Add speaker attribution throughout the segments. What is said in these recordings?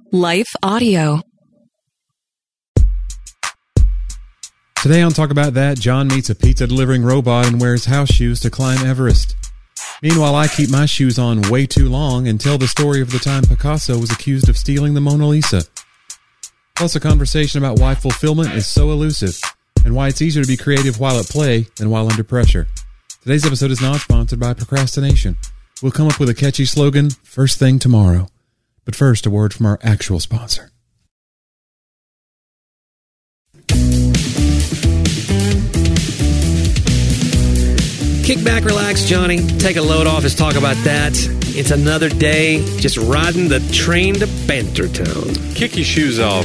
Speaker 1: Life Audio.
Speaker 2: Today on Talk About That, John meets a pizza-delivering robot and wears house shoes to climb Everest. Meanwhile, I keep my shoes on way too long and tell the story of the time Picasso was accused of stealing the Mona Lisa. Plus a conversation about why fulfillment is so elusive and why it's easier to be creative while at play than while under pressure. Today's episode is not sponsored by procrastination. We'll come up with a catchy slogan first thing tomorrow. But first, a word from our actual sponsor.
Speaker 3: Kick back, relax, Johnny. Take a load off. Let's talk about that. It's another day just riding the train to Bantertown.
Speaker 4: Kick your shoes off.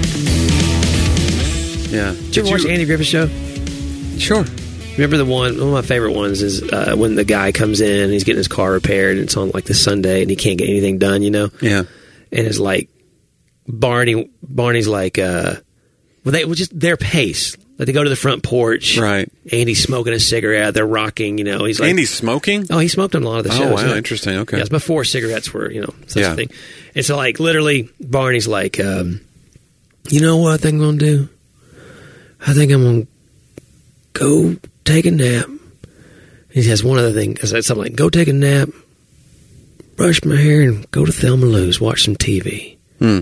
Speaker 4: Yeah.
Speaker 3: Did you ever watch Andy Griffith Show?
Speaker 4: Sure.
Speaker 3: Remember one of my favorite ones is when the guy comes in and he's getting his car repaired and it's on like the Sunday and he can't get anything done, you know?
Speaker 4: Yeah.
Speaker 3: And it's like Barney's like, just their pace. Like they go to the front porch.
Speaker 4: Right.
Speaker 3: Andy's smoking a cigarette. They're rocking, you know. He's like,
Speaker 4: Andy's smoking?
Speaker 3: Oh, he smoked on a lot of the shows.
Speaker 4: Oh, wow.
Speaker 3: Yeah.
Speaker 4: Interesting. Okay.
Speaker 3: Yeah, it's before cigarettes were, such a thing. And so like literally Barney's like, you know what I think I'm going to do? I think I'm going to go take a nap. He has one other thing. Something like, go take a nap, brush my hair, and go to Thelma Lou's, watch some TV.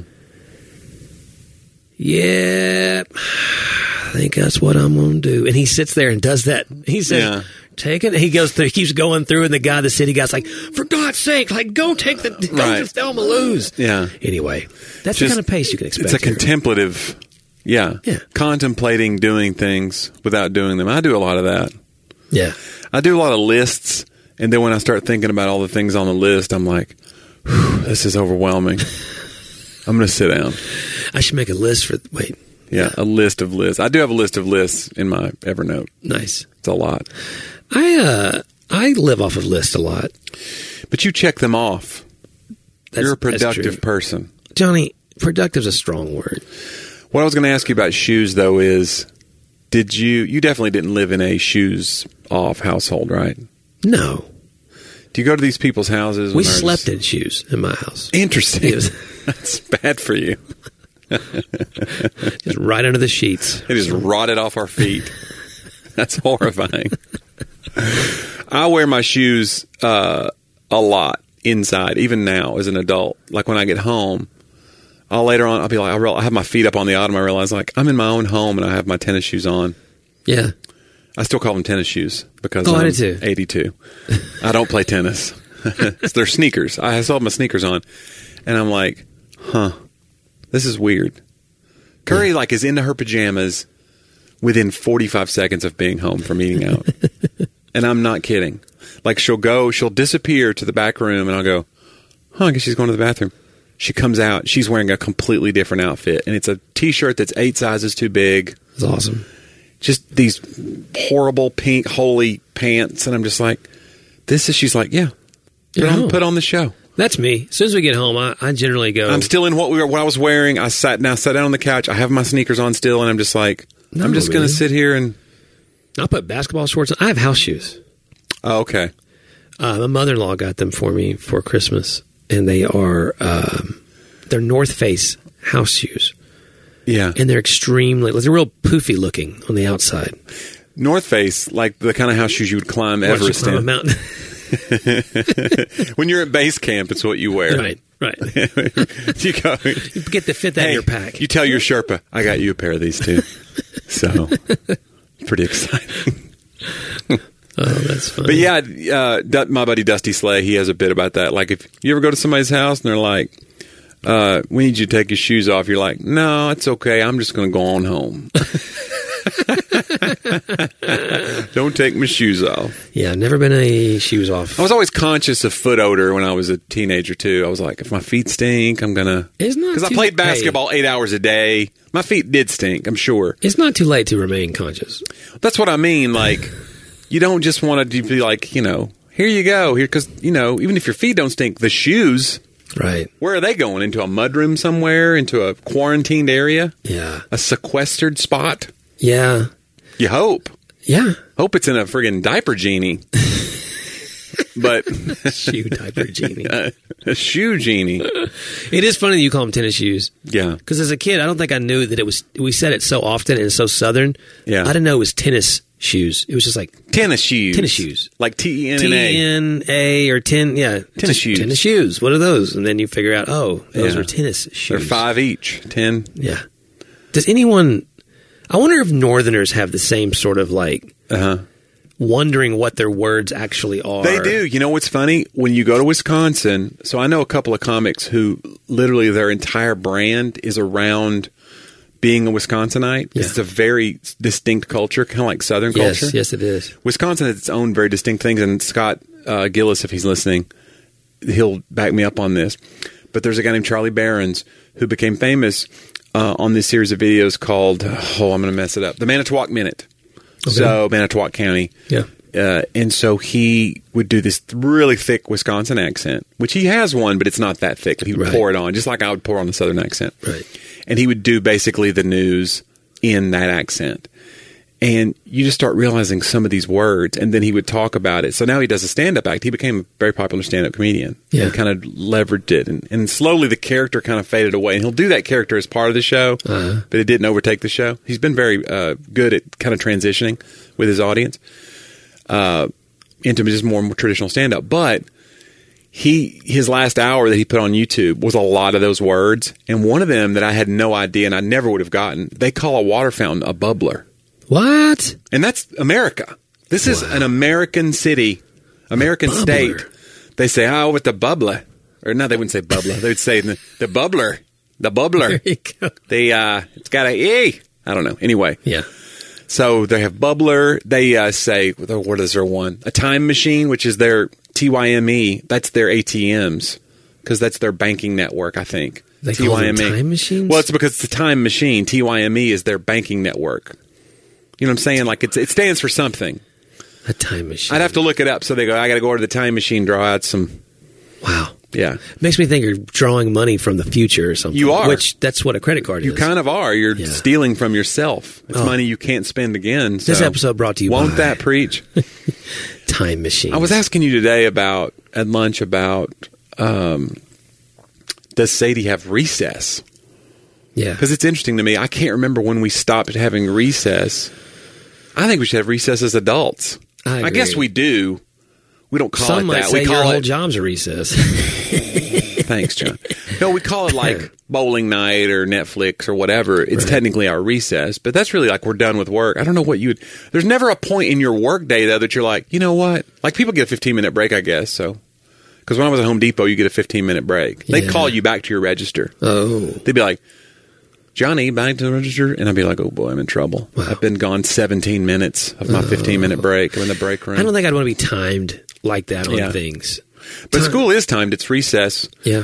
Speaker 3: Yeah, I think that's what I'm going to do. And he sits there and does that. He says, take it. He goes through, he keeps going through, and the city guy's like, for God's sake, like, go to Thelma Lou's.
Speaker 4: Yeah.
Speaker 3: Anyway, that's the kind of pace you can expect.
Speaker 4: It's a contemplative... Yeah. Contemplating doing things without doing them. I do a lot of that.
Speaker 3: Yeah.
Speaker 4: I do a lot of lists, and then when I start thinking about all the things on the list, I'm like, this is overwhelming. I'm going to sit down.
Speaker 3: I should make a list
Speaker 4: a list of lists. I do have a list of lists in my Evernote.
Speaker 3: Nice.
Speaker 4: It's a lot.
Speaker 3: I live off of lists a lot.
Speaker 4: But you check them off. You're a productive person.
Speaker 3: Johnny, productive's a strong word.
Speaker 4: What I was going to ask you about shoes, though, is you definitely didn't live in a shoes-off household, right?
Speaker 3: No.
Speaker 4: Do you go to these people's houses?
Speaker 3: We slept in shoes in my house.
Speaker 4: Interesting. That's bad for you.
Speaker 3: Just right under the sheets.
Speaker 4: It just rotted off our feet. That's horrifying. I wear my shoes a lot inside, even now as an adult. Like when I get home, I'll be like, I have my feet up on the ottoman. I realize, like, I'm in my own home and I have my tennis shoes on.
Speaker 3: Yeah.
Speaker 4: I still call them tennis shoes because
Speaker 3: I
Speaker 4: I'm
Speaker 3: do too.
Speaker 4: 82. I don't play tennis. They're sneakers. I still have my sneakers on. And I'm like, this is weird. Curry, is into her pajamas within 45 seconds of being home from eating out. And I'm not kidding. Like, she'll disappear to the back room and I'll go, I guess she's going to the bathroom. She comes out. She's wearing a completely different outfit. And it's a T-shirt that's 8 sizes too big.
Speaker 3: That's awesome.
Speaker 4: Just these horrible pink, holy pants. And I'm just like, she's like, put on the show.
Speaker 3: That's me. As soon as we get home, I generally go.
Speaker 4: I'm still in what I was wearing. I sat down on the couch. I have my sneakers on still. And I'm just like, I'm just going to sit here and.
Speaker 3: I'll put basketball shorts on. I have house shoes.
Speaker 4: Oh, okay.
Speaker 3: My mother-in-law got them for me for Christmas. And they are, they're North Face house shoes.
Speaker 4: Yeah.
Speaker 3: And they're they're real poofy looking on the outside.
Speaker 4: Go Face, like the kind of house shoes you would climb Everest in.
Speaker 3: A mountain.
Speaker 4: When you're at base camp, it's what you wear.
Speaker 3: Right.
Speaker 4: You go.
Speaker 3: You get to fit that in your pack.
Speaker 4: You tell your Sherpa, I got you a pair of these too. So, pretty exciting.
Speaker 3: Oh, that's funny.
Speaker 4: But yeah, my buddy Dusty Slay, he has a bit about that. Like, if you ever go to somebody's house and they're like, we need you to take your shoes off, you're like, no, it's okay. I'm just going to go on home. Don't take my shoes off.
Speaker 3: Yeah, never been a shoes off.
Speaker 4: I was always conscious of foot odor when I was a teenager, too. I was like, if my feet stink, I'm going to... Because I played basketball 8 hours a day. My feet did stink, I'm sure.
Speaker 3: It's not too late to remain conscious.
Speaker 4: That's what I mean. Like, you don't just want to be like, here you go. Because, even if your feet don't stink, the shoes...
Speaker 3: Right.
Speaker 4: Where are they going? Into a mudroom somewhere? Into a quarantined area?
Speaker 3: Yeah.
Speaker 4: A sequestered spot?
Speaker 3: Yeah.
Speaker 4: You hope.
Speaker 3: Yeah.
Speaker 4: Hope it's in a friggin' diaper genie. But
Speaker 3: shoe diaper genie.
Speaker 4: A shoe genie.
Speaker 3: It is funny that you call them tennis shoes.
Speaker 4: Yeah.
Speaker 3: Because as a kid, I don't think I knew that it was. We said it so often and so Southern.
Speaker 4: Yeah.
Speaker 3: I didn't know it was tennis shoes. It was just like
Speaker 4: tennis shoes.
Speaker 3: Tennis shoes.
Speaker 4: Like TENNA.
Speaker 3: TNA or 10. Yeah.
Speaker 4: Tennis shoes.
Speaker 3: Tennis shoes. What are those? And then you figure out, oh, those were tennis shoes.
Speaker 4: They're $5 each. 10.
Speaker 3: Yeah. Does anyone? I wonder if Northerners have the same sort of like. Wondering what their words actually are.
Speaker 4: They do. You know what's funny? When you go to Wisconsin, so I know a couple of comics who literally their entire brand is around being a Wisconsinite.
Speaker 3: Yeah.
Speaker 4: It's a very distinct culture, kind of like Southern culture.
Speaker 3: Yes, it is.
Speaker 4: Wisconsin has its own very distinct things, and Scott Gillis, if he's listening, he'll back me up on this. But there's a guy named Charlie Barons who became famous on this series of videos called, I'm going to mess it up, the Manitowoc Minute. Okay. So, Manitowoc County.
Speaker 3: Yeah.
Speaker 4: And so he would do this really thick Wisconsin accent, which he has one, but it's not that thick. He would pour it on, just like I would pour on a Southern accent.
Speaker 3: Right.
Speaker 4: And he would do basically the news in that accent. And you just start realizing some of these words, and then he would talk about it. So now he does a stand-up act. He became a very popular stand-up comedian.
Speaker 3: Yeah.
Speaker 4: And kind of leveraged it. And slowly the character kind of faded away. And he'll do that character as part of the show, but it didn't overtake the show. He's been very good at kind of transitioning with his audience into just more traditional stand-up. But his last hour that he put on YouTube was a lot of those words. And one of them that I had no idea and I never would have gotten, they call a water fountain a bubbler.
Speaker 3: What?
Speaker 4: And that's America. This is an American city, American state. They say, with the bubbler. Or no, they wouldn't say bubbler. They would say the bubbler. The bubbler.
Speaker 3: There you go.
Speaker 4: It's got a E. I don't know. Anyway.
Speaker 3: Yeah.
Speaker 4: So they have bubbler. They say, what is their one? A time machine, which is their TYME. That's their ATMs. Because that's their banking network, I think.
Speaker 3: They call them time machines?
Speaker 4: Well, it's because it's a time machine. TYME is their banking network. You know what I'm saying? Like it stands for something.
Speaker 3: A time machine.
Speaker 4: I'd have to look it up. So they go, I got to go over to the time machine, draw out some.
Speaker 3: Wow.
Speaker 4: Yeah.
Speaker 3: Makes me think you're drawing money from the future or something.
Speaker 4: You are.
Speaker 3: Which, that's what a credit card is.
Speaker 4: You kind of are. You're stealing from yourself. It's money you can't spend again. So.
Speaker 3: This episode brought to you
Speaker 4: Won't
Speaker 3: by
Speaker 4: that preach?
Speaker 3: Time machine.
Speaker 4: I was asking you today at lunch about, does Sadie have recess?
Speaker 3: Yeah.
Speaker 4: Because it's interesting to me. I can't remember when we stopped having recess. I think we should have recess as adults. I guess we do. We don't call
Speaker 3: Some
Speaker 4: it
Speaker 3: might
Speaker 4: that.
Speaker 3: Say
Speaker 4: we call
Speaker 3: your
Speaker 4: it
Speaker 3: whole job's a recess.
Speaker 4: Thanks, John. No, we call it like bowling night or Netflix or whatever. It's technically our recess, but that's really like we're done with work. I don't know what you would. There's never a point in your work day though that you're like, you know what? Like people get a 15-minute break, I guess. So, because when I was at Home Depot, you get a 15-minute break. They call you back to your register.
Speaker 3: Oh,
Speaker 4: they'd be like, Johnny, back to the register. And I'd be like, oh boy, I'm in trouble. Wow. I've been gone 17 minutes of my 15-minute break. I'm in the break room.
Speaker 3: I don't think I'd want to be timed like that on things.
Speaker 4: But school is timed. It's recess.
Speaker 3: Yeah.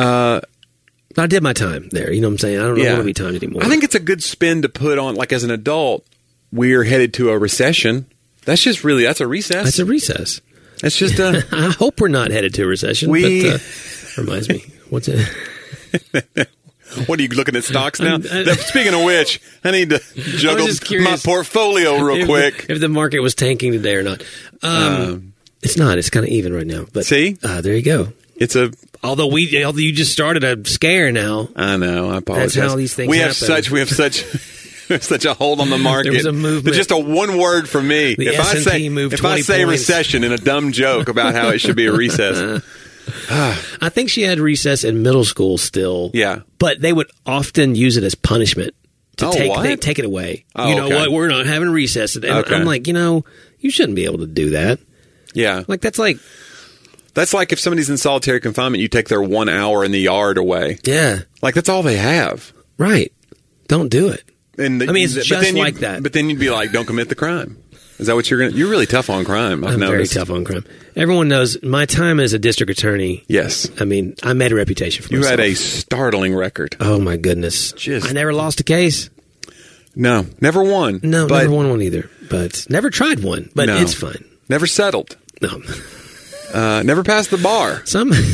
Speaker 3: I did my time there. You know what I'm saying? I don't want to be timed anymore.
Speaker 4: I think it's a good spin to put on, like as an adult, we're headed to a recession. That's just really, that's a recess.
Speaker 3: That's a recess.
Speaker 4: That's just a...
Speaker 3: I hope we're not headed to a recession. But, reminds me. What's it?
Speaker 4: What are you looking at stocks now? Speaking of which, I need to juggle my portfolio real quick.
Speaker 3: If the market was tanking today or not. It's not. It's kind of even right now. But
Speaker 4: see?
Speaker 3: There you go.
Speaker 4: It's a...
Speaker 3: Although you just started a scare now.
Speaker 4: I know. I apologize.
Speaker 3: That's how these things happen.
Speaker 4: We have such a hold on the market.
Speaker 3: There's a movement.
Speaker 4: Just a one word from me.
Speaker 3: The S&P moved 20
Speaker 4: I say
Speaker 3: points.
Speaker 4: Recession in a dumb joke about how it should be a recess.
Speaker 3: I think she had recess in middle school still.
Speaker 4: Yeah.
Speaker 3: But they would often use it as punishment to take it away.
Speaker 4: Oh,
Speaker 3: you know what? We're not having recess. And I'm like, you shouldn't be able to do that.
Speaker 4: Yeah.
Speaker 3: Like, that's like
Speaker 4: if somebody's in solitary confinement, you take their 1 hour in the yard away.
Speaker 3: Yeah.
Speaker 4: Like, that's all they have.
Speaker 3: Right. Don't do it.
Speaker 4: And
Speaker 3: it's just like that.
Speaker 4: But then you'd be like, don't commit the crime. Is that what you're going to... You're really tough on crime.
Speaker 3: I'm very tough on crime. Everyone knows my time as a district attorney.
Speaker 4: Yes.
Speaker 3: I mean, I made a reputation for myself.
Speaker 4: You had a startling record.
Speaker 3: Oh, my goodness. I never lost a case.
Speaker 4: No. Never won.
Speaker 3: No, never won one either. But never tried one. But it's fun.
Speaker 4: Never settled.
Speaker 3: No.
Speaker 4: Never passed the bar.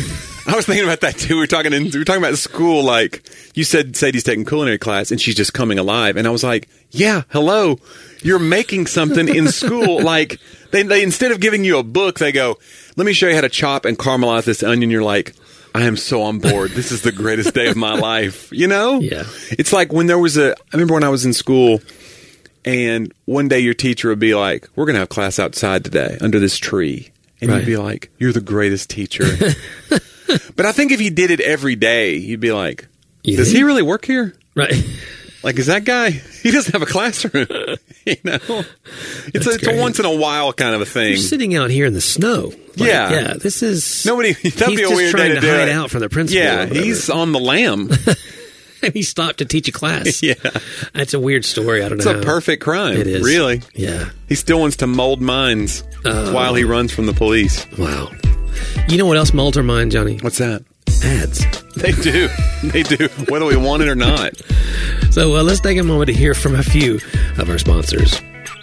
Speaker 4: I was thinking about that too. We were talking about school. Like you said, Sadie's taking culinary class and she's just coming alive. And I was like, yeah, hello, you're making something in school. Like they instead of giving you a book, they go, let me show you how to chop and caramelize this onion. You're like, I am so on board. This is the greatest day of my life. You know?
Speaker 3: Yeah.
Speaker 4: It's like when I remember when I was in school and one day your teacher would be like, we're going to have class outside today under this tree. And you'd be like, you're the greatest teacher. But I think if you did it every day, you'd be like, does he really work here?
Speaker 3: Right.
Speaker 4: Like, is that guy, he doesn't have a classroom. You know? It's a once in a while kind of a thing.
Speaker 3: You're sitting out here in the snow. Like, yeah, this is...
Speaker 4: That'd be a weird
Speaker 3: trying
Speaker 4: day
Speaker 3: to
Speaker 4: do
Speaker 3: hide
Speaker 4: it.
Speaker 3: out from the principal.
Speaker 4: Yeah, he's on the lam.
Speaker 3: And he stopped to teach a class.
Speaker 4: Yeah.
Speaker 3: That's a weird story. I don't know.
Speaker 4: It's a perfect crime.
Speaker 3: It is.
Speaker 4: Really.
Speaker 3: Yeah.
Speaker 4: He still wants to mold minds while he runs from the police.
Speaker 3: Wow. You know what else molds our mind, Johnny?
Speaker 4: What's that?
Speaker 3: Ads.
Speaker 4: They do. They do, whether we want it or not.
Speaker 3: So let's take a moment to hear from a few of our sponsors.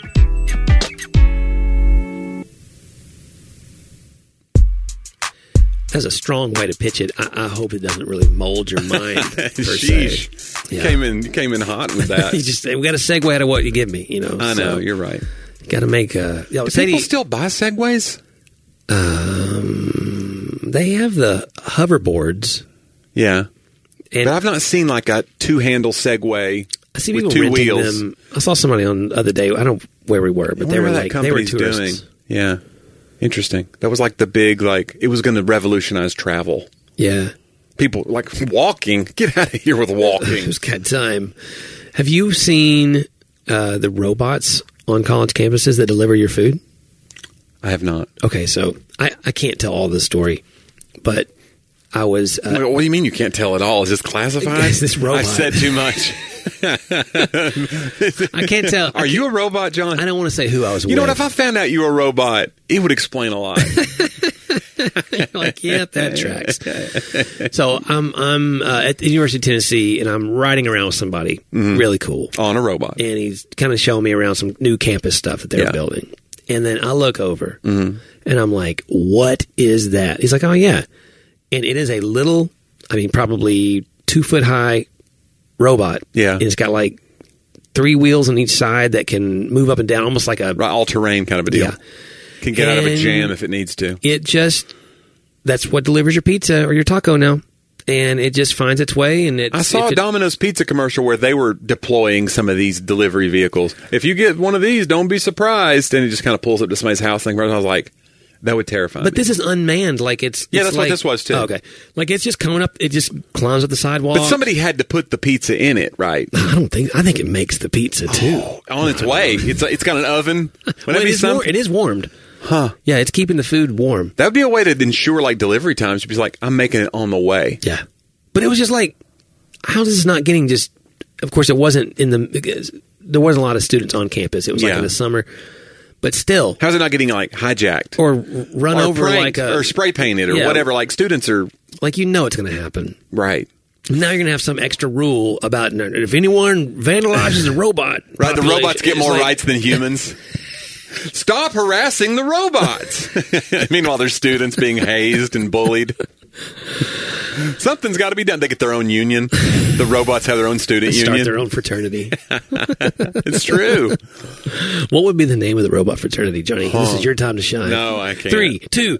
Speaker 3: That's a strong way to pitch it. I hope it doesn't really mold your mind. Per se.
Speaker 4: Yeah. You came in hot with that.
Speaker 3: We got to segue out of what you give me. You know.
Speaker 4: I know, you're right.
Speaker 3: Got to make
Speaker 4: Do people still buy Segways?
Speaker 3: They have the hoverboards.
Speaker 4: Yeah.
Speaker 3: And
Speaker 4: but I've not seen like a two-handle Segway
Speaker 3: I see
Speaker 4: with
Speaker 3: people
Speaker 4: two
Speaker 3: renting
Speaker 4: wheels.
Speaker 3: them. I saw somebody on the other day. I don't know where we were, but they were like they were tourists.
Speaker 4: Doing. Yeah. Interesting. That was like the big, it was going to revolutionize travel.
Speaker 3: Yeah.
Speaker 4: People, like, walking. Get out of here with walking.
Speaker 3: It was good time. Have you seen the robots on college campuses that deliver your food?
Speaker 4: I have not.
Speaker 3: Okay, so I can't tell all the story, but I was...
Speaker 4: what do you mean you can't tell it all? Is this classified?
Speaker 3: Is this robot?
Speaker 4: I said too much.
Speaker 3: I can't tell.
Speaker 4: Are you a robot, John?
Speaker 3: I don't want to say who I was with.
Speaker 4: You know what? If I found out you were a robot, it would explain a lot.
Speaker 3: You're like, yeah, that tracks. So I'm at the University of Tennessee, and I'm riding around with somebody really cool.
Speaker 4: On a robot.
Speaker 3: And he's kind of showing me around some new campus stuff that they're building. And then I look over, and I'm like, what is that? He's like, oh, yeah. And it is a little, probably 2-foot high robot.
Speaker 4: Yeah.
Speaker 3: And it's got like 3 wheels on each side that can move up and down, almost like a...
Speaker 4: all-terrain kind of a deal. Yeah. Can get out of a jam if it needs to.
Speaker 3: That's what delivers your pizza or your taco now. And it just finds its way. And
Speaker 4: I saw a Domino's Pizza commercial where they were deploying some of these delivery vehicles. If you get one of these, don't be surprised. And it just kind of pulls up to somebody's house. And I was like, that would terrify me.
Speaker 3: But this is unmanned. That's
Speaker 4: what this was too.
Speaker 3: Oh, okay. Like it's just coming up. It just climbs up the sidewalk.
Speaker 4: But somebody had to put the pizza in it, right?
Speaker 3: I think it makes the pizza too.
Speaker 4: On its way. It's got an oven.
Speaker 3: It is warmed.
Speaker 4: Huh.
Speaker 3: Yeah, it's keeping the food warm.
Speaker 4: That would be a way to ensure delivery times. You'd be like, I'm making it on the way.
Speaker 3: Yeah. But it was just like, how is this not getting just... Of course, it wasn't there wasn't a lot of students on campus. It was in the summer. But still...
Speaker 4: How's it not getting hijacked?
Speaker 3: Or run over
Speaker 4: pranked, or spray painted or whatever. Students are...
Speaker 3: it's going to happen.
Speaker 4: Right.
Speaker 3: Now you're going to have some extra rule about if anyone vandalizes a robot...
Speaker 4: Right, the robots get more rights than humans. Stop harassing the robots. Meanwhile, there's students being hazed and bullied. Something's got to be done. They get their own union. The robots have their own student union.
Speaker 3: Start their own fraternity.
Speaker 4: It's true.
Speaker 3: What would be the name of the robot fraternity, Johnny? This is your time to shine.
Speaker 4: No, I can't.
Speaker 3: 3, 2,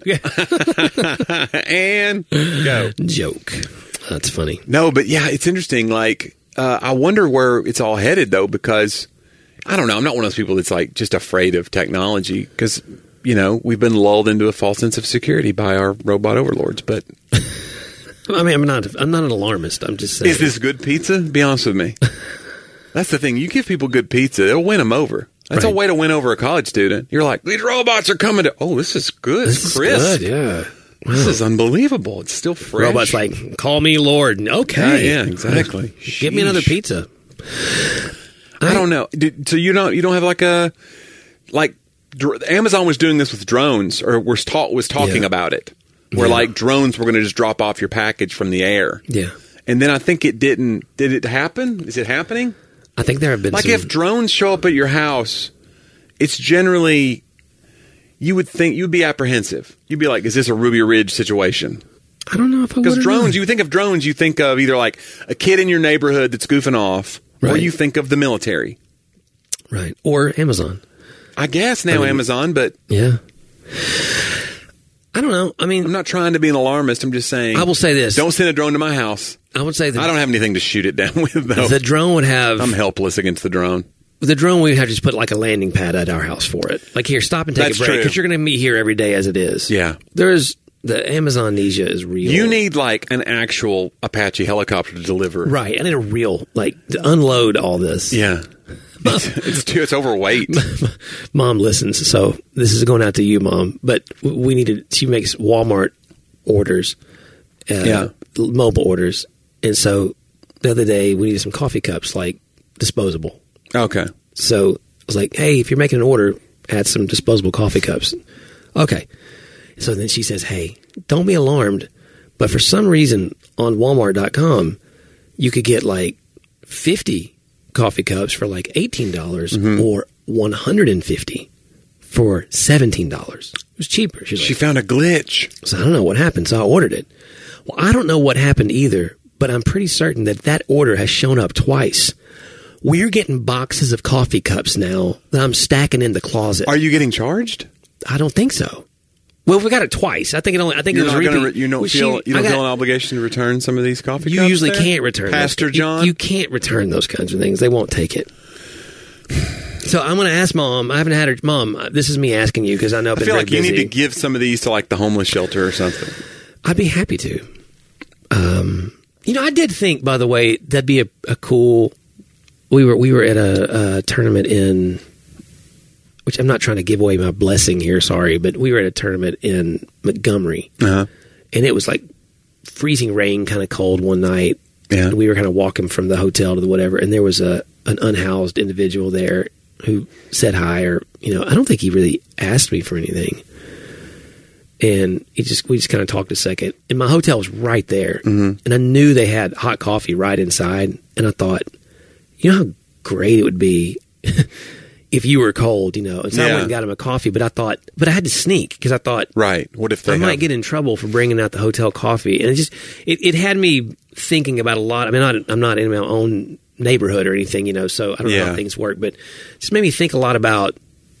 Speaker 4: and go.
Speaker 3: Joke. That's funny.
Speaker 4: No, but yeah, it's interesting. I wonder where it's all headed, though, because... I don't know. I'm not one of those people that's just afraid of technology because, we've been lulled into a false sense of security by our robot overlords. But
Speaker 3: I'm not an alarmist. I'm just saying.
Speaker 4: Is this good pizza? Be honest with me. That's the thing. You give people good pizza, it'll win them over. That's a way to win over a college student. You're like, these robots are coming to... Oh, this is good.
Speaker 3: This is
Speaker 4: crisp.
Speaker 3: good, yeah. Wow.
Speaker 4: This is unbelievable. It's still fresh.
Speaker 3: Robot's like, call me Lord. Okay.
Speaker 4: Yeah, exactly.
Speaker 3: Give me another pizza.
Speaker 4: I don't know. So you don't have Amazon was doing this with drones, or was talking about it, where drones were going to just drop off your package from the air.
Speaker 3: Yeah.
Speaker 4: And then I think it didn't. Did it happen? Is it happening?
Speaker 3: I think there have been
Speaker 4: if drones show up at your house, it's generally, you would think, you'd be apprehensive. You'd be like, is this a Ruby Ridge situation?
Speaker 3: I don't know if I would.
Speaker 4: Because drones, you think of drones, you think of either like a kid in your neighborhood that's goofing off, or you think of the military.
Speaker 3: Right. Or Amazon.
Speaker 4: I guess now Amazon, but...
Speaker 3: Yeah. I don't know. I mean...
Speaker 4: I'm not trying to be an alarmist. I'm just saying...
Speaker 3: I will say this.
Speaker 4: Don't send a drone to my house.
Speaker 3: I would say that...
Speaker 4: I don't have anything to shoot it down with, though.
Speaker 3: The drone would have...
Speaker 4: I'm helpless against the drone.
Speaker 3: The drone, we would have to just put like a landing pad at our house for it. Like, here, stop and take a break. Because you're going to meet here every day as it is.
Speaker 4: Yeah.
Speaker 3: There's... The Amazonesia is real.
Speaker 4: You need like an actual Apache helicopter to deliver.
Speaker 3: Right. I need a real, like, to unload all this.
Speaker 4: Yeah. It's overweight.
Speaker 3: Mom listens, so this is going out to you, Mom. But she makes Walmart orders, mobile orders. And so the other day we needed some coffee cups, like disposable.
Speaker 4: Okay.
Speaker 3: So I was like, hey, if you're making an order, add some disposable coffee cups. Okay. So then she says, hey, don't be alarmed, but for some reason on Walmart.com, you could get like 50 coffee cups for like $18 or 150 for $17. It was cheaper.
Speaker 4: She found a glitch.
Speaker 3: So I don't know what happened, so I ordered it. Well, I don't know what happened either, but I'm pretty certain that order has shown up twice. We're getting boxes of coffee cups now that I'm stacking in the closet.
Speaker 4: Are you getting charged?
Speaker 3: I don't think so. Well, we got it twice. I think it was repeat.
Speaker 4: You don't feel an obligation to return some of these coffee cups?
Speaker 3: You usually can't return
Speaker 4: Pastor John?
Speaker 3: You can't return those kinds of things. They won't take it. So I'm going to ask Mom. I haven't had her. Mom, this is me asking you because I know I've been very busy.
Speaker 4: I feel like you need to give some of these to like the homeless shelter or something.
Speaker 3: I'd be happy to. I did think, by the way, that'd be a cool... We were at a tournament in... Which I'm not trying to give away my blessing here, sorry, but we were at a tournament in Montgomery, and it was like freezing rain, kind of cold one night. Yeah. And we were kind of walking from the hotel to the whatever, and there was an unhoused individual there who said hi, or I don't think he really asked me for anything, and we just kind of talked a second. And my hotel was right there, and I knew they had hot coffee right inside, and I thought, how great it would be. If you were cold, and so I went and got him a coffee, but I had to sneak because I thought,
Speaker 4: right, what if I
Speaker 3: might get in trouble for bringing out the hotel coffee, and it had me thinking about a lot. I mean, I'm not in my own neighborhood or anything, so I don't know how things work, but it just made me think a lot about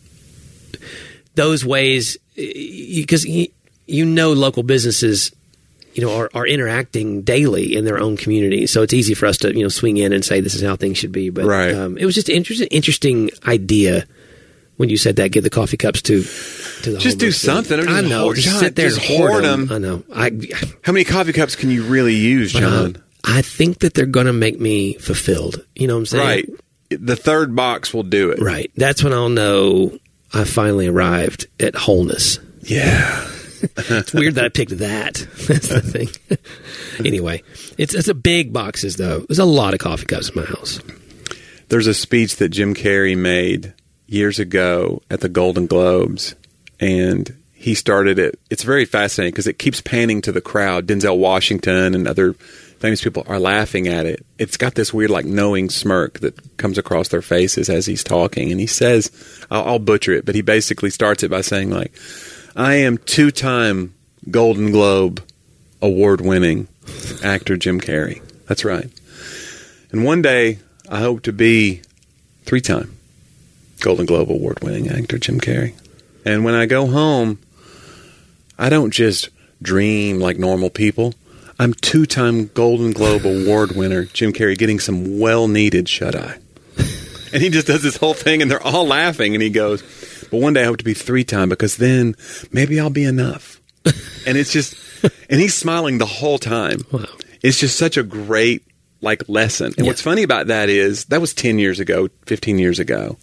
Speaker 3: those ways because local businesses. Are interacting daily in their own community. So it's easy for us to, swing in and say this is how things should be. But it was just an interesting idea when you said that, give the coffee cups to the
Speaker 4: just do something.
Speaker 3: I know. Just sit there and hoard them. I know.
Speaker 4: How many coffee cups can you really use, John?
Speaker 3: I think that they're going to make me fulfilled. You know what I'm saying?
Speaker 4: Right. The third box will do it.
Speaker 3: Right. That's when I'll know I finally arrived at wholeness.
Speaker 4: Yeah.
Speaker 3: It's weird that I picked that. That's the thing. Anyway, it's a big boxes, though. There's a lot of coffee cups in my house.
Speaker 4: There's a speech that Jim Carrey made years ago at the Golden Globes, and he started it. It's very fascinating because it keeps panning to the crowd. Denzel Washington and other famous people are laughing at it. It's got this weird, like, knowing smirk that comes across their faces as he's talking. And he says, I'll butcher it, but he basically starts it by saying, like, I am 2-time Golden Globe award-winning actor Jim Carrey. That's right. And one day, I hope to be 3-time Golden Globe award-winning actor Jim Carrey. And when I go home, I don't just dream like normal people. I'm 2-time Golden Globe award winner Jim Carrey getting some well-needed shut-eye. And he just does this whole thing, and they're all laughing, and he goes, but one day I hope to be 3-time because then maybe I'll be enough. And it's just, and he's smiling the whole time.
Speaker 3: Wow.
Speaker 4: It's just such a great, like, lesson. And what's funny about that is, that was 10 years ago, 15 years ago.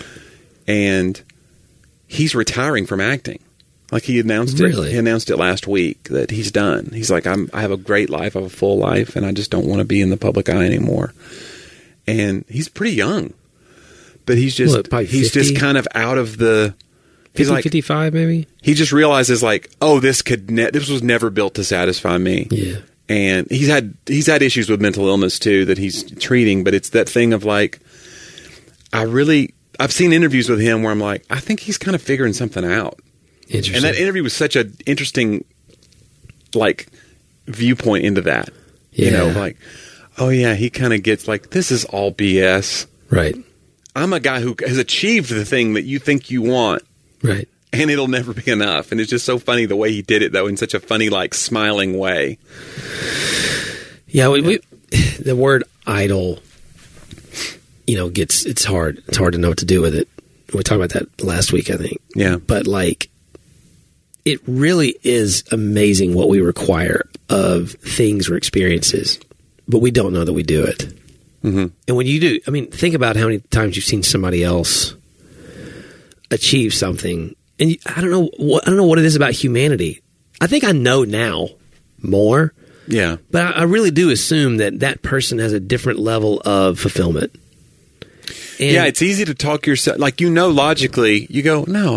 Speaker 4: And he's retiring from acting. Like, he announced it.
Speaker 3: Really?
Speaker 4: He announced it last week that he's done. He's like, I have a great life, I have a full life, and I just don't want to be in the public eye anymore. And he's pretty young. But he's just he's just kind of out of the
Speaker 3: 50, like 55 maybe.
Speaker 4: He just realizes, like, oh, this was never built to satisfy me.
Speaker 3: Yeah.
Speaker 4: And he's had issues with mental illness too that he's treating, but it's that thing of, like, I've seen interviews with him where I'm like, I think he's kind of figuring something out.
Speaker 3: Interesting.
Speaker 4: And that interview was such an interesting, like, viewpoint into that.
Speaker 3: Yeah.
Speaker 4: You know, like, oh yeah, he kind of gets like, this is all BS.
Speaker 3: Right.
Speaker 4: I'm a guy who has achieved the thing that you think you want.
Speaker 3: Right.
Speaker 4: And it'll never be enough. And it's just so funny the way he did it, though, in such a funny, like, smiling way.
Speaker 3: Yeah, the word idol, you know, it's hard. It's hard to know what to do with it. We talked about that last week, I think.
Speaker 4: Yeah.
Speaker 3: But, like, it really is amazing what we require of things or experiences, but we don't know that we do it.
Speaker 4: Mm-hmm.
Speaker 3: And when you do, I mean, think about how many times you've seen somebody else achieve something. And I don't know what it is about humanity. I think I know now more.
Speaker 4: Yeah.
Speaker 3: But I really do assume that person has a different level of fulfillment. And
Speaker 4: yeah, it's easy to talk yourself. Like, you know, logically, you go, no,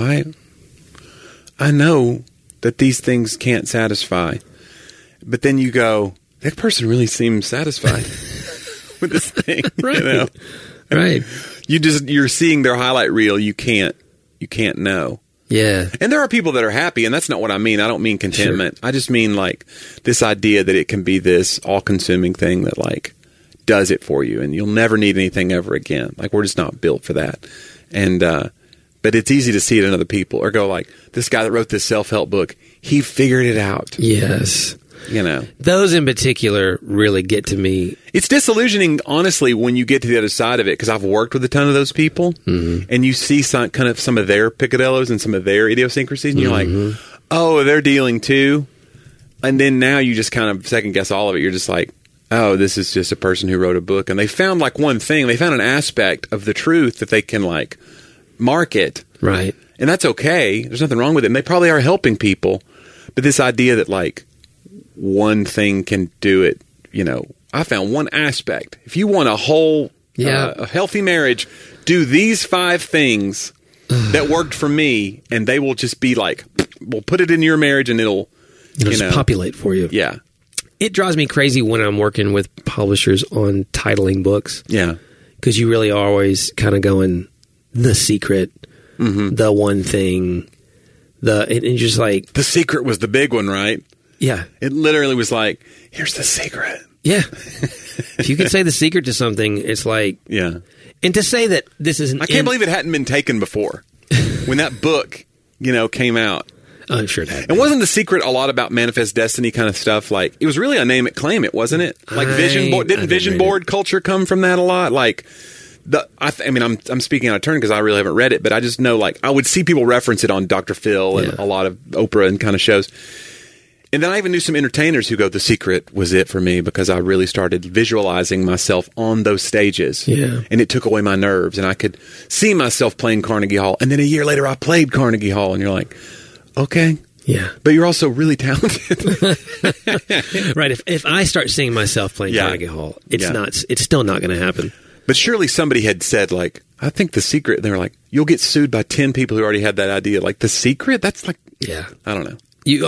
Speaker 4: I know that these things can't satisfy. But then you go, that person really seems satisfied with this thing.
Speaker 3: Right.
Speaker 4: You know?
Speaker 3: Right.
Speaker 4: You're seeing their highlight reel. You can't know.
Speaker 3: Yeah.
Speaker 4: And there are people that are happy, and that's not what I mean. I don't mean contentment. Sure. I just mean, like, this idea that it can be this all-consuming thing that, like, does it for you, and you'll never need anything ever again. Like, we're just not built for that. And but it's easy to see it in other people, or go like, this guy that wrote this self-help book, he figured it out.
Speaker 3: Yes.
Speaker 4: You know,
Speaker 3: those in particular really get to me.
Speaker 4: It's disillusioning, honestly, when you get to the other side of it, because I've worked with a ton of those people, and you see some of their picadillos and some of their idiosyncrasies, and you're like, oh, they're dealing too. And then now you just kind of second guess all of it. You're just like, oh, this is just a person who wrote a book, and they found like one thing. They found an aspect of the truth that they can like market,
Speaker 3: right?
Speaker 4: And that's okay. There's nothing wrong with it. And they probably are helping people, but this idea that like one thing can do it, you know, I found one aspect. If you want a whole, a healthy marriage, do these 5 things that worked for me, and they will just be like, we'll put it in your marriage, and it'll
Speaker 3: just populate for you.
Speaker 4: Yeah.
Speaker 3: It drives me crazy when I'm working with publishers on titling books.
Speaker 4: Yeah.
Speaker 3: Because you really are always kind of going, the secret, the one thing, and just like...
Speaker 4: The secret was the big one, right?
Speaker 3: Yeah.
Speaker 4: It literally was like, here's the secret.
Speaker 3: Yeah. If you can say the secret to something, it's like...
Speaker 4: Yeah.
Speaker 3: And to say that this is...
Speaker 4: I can't believe it hadn't been taken before. When that book, you know, came out.
Speaker 3: Oh, I'm sure it had.
Speaker 4: And wasn't the secret a lot about Manifest Destiny kind of stuff? Like, it was really a name it, claim it, wasn't it? Like Vision Board. Didn't Vision Board culture come from that a lot? Like... I mean, I'm speaking out of turn because I really haven't read it, but I just know, like, I would see people reference it on Dr. Phil and a lot of Oprah and kind of shows. And then I even knew some entertainers who go, the secret was it for me, because I really started visualizing myself on those stages.
Speaker 3: Yeah.
Speaker 4: And it took away my nerves, and I could see myself playing Carnegie Hall. And then a year later, I played Carnegie Hall, and you're like, okay.
Speaker 3: Yeah.
Speaker 4: But you're also really talented.
Speaker 3: Right. If I start seeing myself playing Carnegie Hall, it's still not going to happen.
Speaker 4: But surely somebody had said, like, I think the secret, they were like, you'll get sued by 10 people who already had that idea. Like, the secret? That's like, I don't know.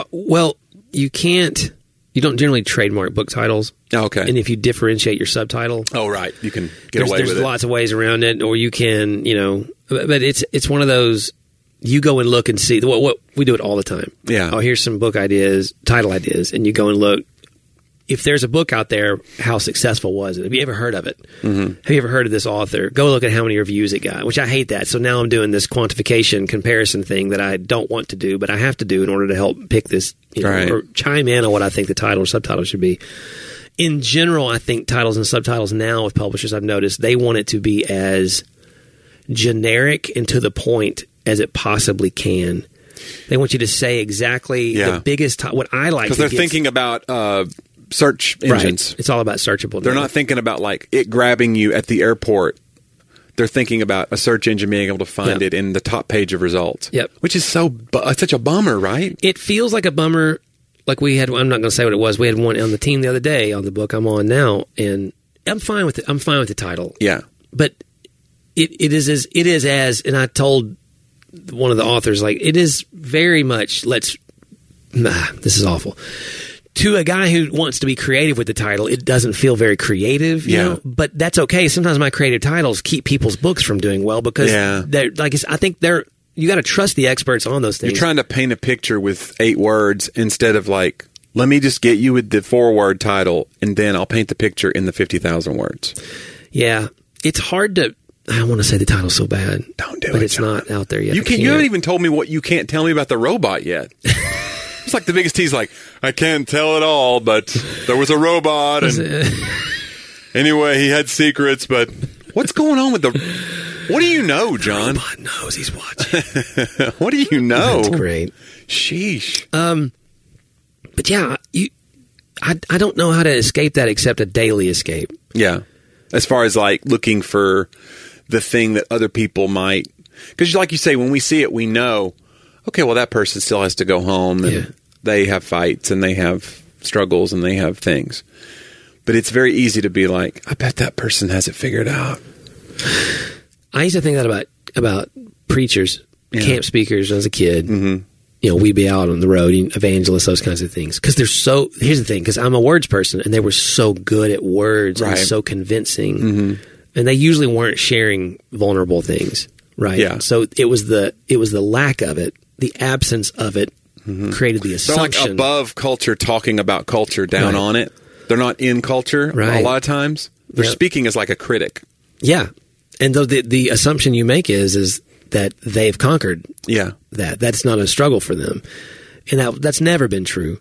Speaker 3: You can't, you don't generally trademark book titles.
Speaker 4: Oh, okay.
Speaker 3: And if you differentiate your subtitle.
Speaker 4: Oh, right. You can get away with it.
Speaker 3: There's lots of ways around it, or you can, you know, but it's one of those, you go and look and see, what we do it all the time.
Speaker 4: Yeah.
Speaker 3: Oh, here's some book ideas, title ideas, and you go and look. If there's a book out there, how successful was it? Have you ever heard of it? Have you ever heard of this author? Go look at how many reviews it got, which I hate that. So now I'm doing this quantification comparison thing that I don't want to do, but I have to do in order to help pick this, you know, or chime in on what I think the title or subtitle should be. In general, I think titles and subtitles now with publishers, I've noticed, they want it to be as generic and to the point as it possibly can. They want you to say exactly the biggest, what I like.
Speaker 4: Because they're thinking about... search engines.
Speaker 3: Right. It's all about searchable.
Speaker 4: They're not thinking about like it grabbing you at the airport. They're thinking about a search engine being able to find it in the top page of results.
Speaker 3: Yep.
Speaker 4: Which is such a bummer, right?
Speaker 3: It feels like a bummer. Like we had, I'm not going to say what it was. We had one on the team the other day on the book I'm on now, and I'm fine with it. I'm fine with the title.
Speaker 4: Yeah.
Speaker 3: But it is as, and I told one of the authors, like, it is very much, this is awful. To a guy who wants to be creative with the title, it doesn't feel very creative, you know? But that's okay. Sometimes my creative titles keep people's books from doing well because they're like, I think you got to trust the experts on those things.
Speaker 4: You're trying to paint a picture with 8 words instead of like let me just get you with the 4-word title, and then I'll paint the picture in the 50,000 words.
Speaker 3: Yeah. It's hard to... I want to say the title's so bad.
Speaker 4: Don't do it,
Speaker 3: but it's
Speaker 4: John.
Speaker 3: not out there yet.
Speaker 4: You haven't even told me what you can't tell me about the robot yet. It's like the biggest tease, like, I can't tell it all, but there was a robot, and anyway, he had secrets, but what's going on with the... What do you know, John?
Speaker 3: The robot knows he's watching.
Speaker 4: What do you know?
Speaker 3: That's great.
Speaker 4: Sheesh.
Speaker 3: But yeah, I don't know how to escape that except a daily escape.
Speaker 4: Yeah. As far as like looking for the thing that other people might... Because like you say, when we see it, we know, okay, well, that person still has to go home, and they have fights, and they have struggles, and they have things. But it's very easy to be like, I bet that person has it figured out.
Speaker 3: I used to think that about preachers, camp speakers as a kid.
Speaker 4: Mm-hmm.
Speaker 3: You know, we'd be out on the road, evangelists, those kinds of things. Because they're so... Here's the thing, because I'm a words person, and they were so good at words and so convincing. Mm-hmm. And they usually weren't sharing vulnerable things, right?
Speaker 4: Yeah.
Speaker 3: So it was the lack of it, the absence of it, created the assumption.
Speaker 4: They're like above culture, talking about culture, down on it. They're not in culture a lot of times. They're speaking as like a critic.
Speaker 3: Yeah. And though the assumption you make is that they've conquered that's not a struggle for them. And that's never been true.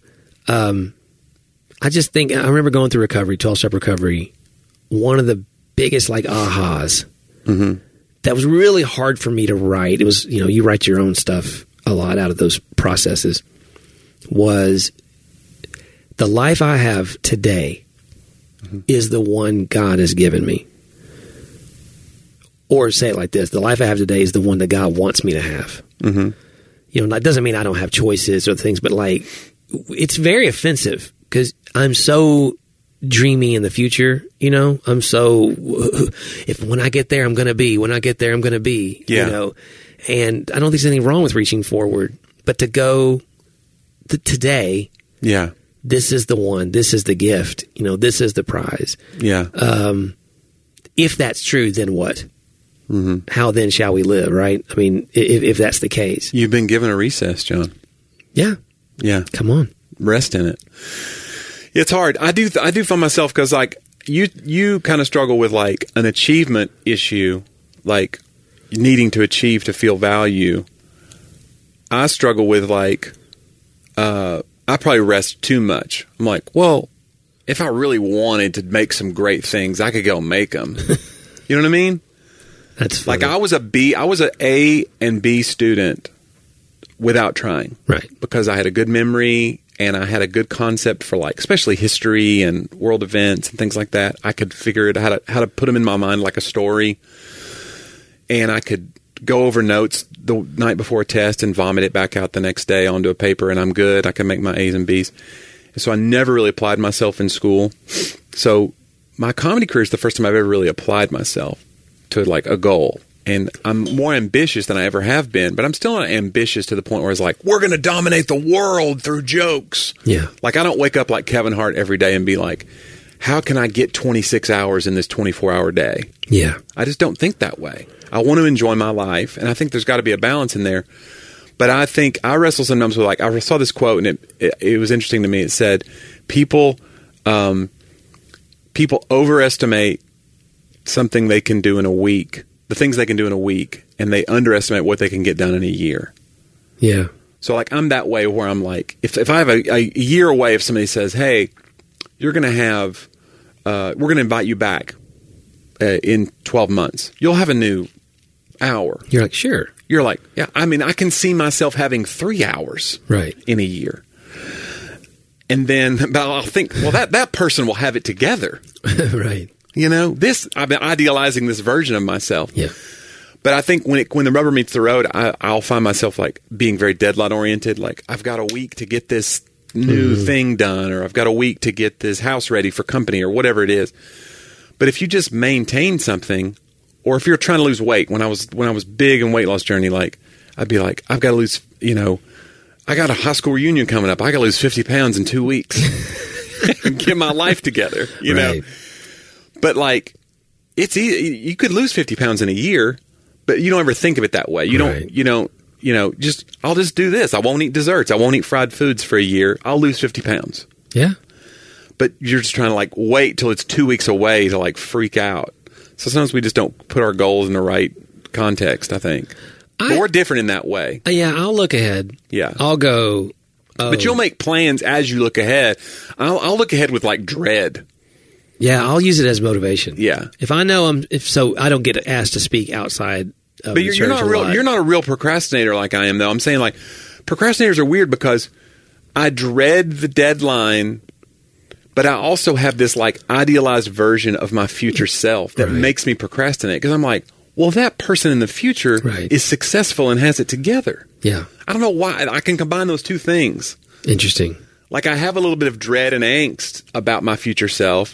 Speaker 3: I just think, I remember going through recovery, 12-step recovery, one of the biggest like ahas that was really hard for me to write. It was, you write your own stuff a lot out of those processes, was the life I have today is the one God has given me. Or say it like this, the life I have today is the one that God wants me to have. Mm-hmm. That doesn't mean I don't have choices or things, but like, it's very offensive because I'm so dreamy in the future, I'm so, when I get there, I'm going to be, when I get there, I'm going to be, and I don't think there's anything wrong with reaching forward, but to go today, this is the one, this is the gift, this is the prize.
Speaker 4: Yeah.
Speaker 3: If that's true, then what? Mm-hmm. How then shall we live, right? I mean, if that's the case.
Speaker 4: You've been given a recess, John.
Speaker 3: Yeah.
Speaker 4: Yeah.
Speaker 3: Come on.
Speaker 4: Rest in it. It's hard. I do find myself, because like you kind of struggle with like an achievement issue, like needing to achieve to feel value. I struggle with like, I probably rest too much. I'm like, well, if I really wanted to make some great things, I could go make them. You know what I mean?
Speaker 3: That's funny.
Speaker 4: Like I was an A and B student without trying.
Speaker 3: Right.
Speaker 4: Because I had a good memory and I had a good concept for like, especially history and world events and things like that. I could figure it out how to put them in my mind like a story. And I could go over notes the night before a test and vomit it back out the next day onto a paper, and I'm good. I can make my A's and B's. And so I never really applied myself in school. So my comedy career is the first time I've ever really applied myself to like a goal. And I'm more ambitious than I ever have been, but I'm still not ambitious to the point where it's like, we're going to dominate the world through jokes.
Speaker 3: Yeah.
Speaker 4: Like I don't wake up like Kevin Hart every day and be like, how can I get 26 hours in this 24-hour day?
Speaker 3: Yeah.
Speaker 4: I just don't think that way. I want to enjoy my life, and I think there's got to be a balance in there. But I think I wrestle sometimes with like, I saw this quote, and it was interesting to me. It said, people overestimate something they can do in a week, the things they can do in a week, and they underestimate what they can get done in a year.
Speaker 3: Yeah.
Speaker 4: So like I'm that way where I'm like, if I have a year away, if somebody says, hey, you're going to have, we're going to invite you back in 12 months, you'll have a new hour.
Speaker 3: You're like, sure.
Speaker 4: You're like, yeah, I mean, I can see myself having 3 hours in a year. And then, but I'll think, well, that person will have it together.
Speaker 3: Right.
Speaker 4: You know, I've been idealizing this version of myself.
Speaker 3: Yeah.
Speaker 4: But I think when the rubber meets the road, I'll find myself like being very deadline oriented. Like I've got a week to get this new thing done, or I've got a week to get this house ready for company, or whatever it is. But if you just maintain something, or if you're trying to lose weight, when I was big in weight loss journey, like I'd be like, I've got to lose, I got a high school reunion coming up. I got to lose 50 pounds in 2 weeks and get my life together, you know? But like, it's easy. You could lose 50 pounds in a year, but you don't ever think of it that way. You don't, I'll just do this. I won't eat desserts. I won't eat fried foods for a year. I'll lose 50 pounds.
Speaker 3: Yeah.
Speaker 4: But you're just trying to wait till it's 2 weeks away to freak out. So sometimes we just don't put our goals in the right context, I think. But we're different in that way.
Speaker 3: Yeah, I'll look ahead.
Speaker 4: Yeah.
Speaker 3: I'll go.
Speaker 4: But you'll make plans as you look ahead. I'll look ahead with dread.
Speaker 3: Yeah, I'll use it as motivation.
Speaker 4: Yeah.
Speaker 3: If I know I don't get asked to speak outside of
Speaker 4: But you're not a real procrastinator like I am, though. I'm saying procrastinators are weird because I dread the deadline, but I also have this idealized version of my future self that makes me procrastinate because I'm like, well, that person in the future is successful and has it together.
Speaker 3: Yeah.
Speaker 4: I don't know why. I can combine those two things.
Speaker 3: Interesting.
Speaker 4: I have a little bit of dread and angst about my future self,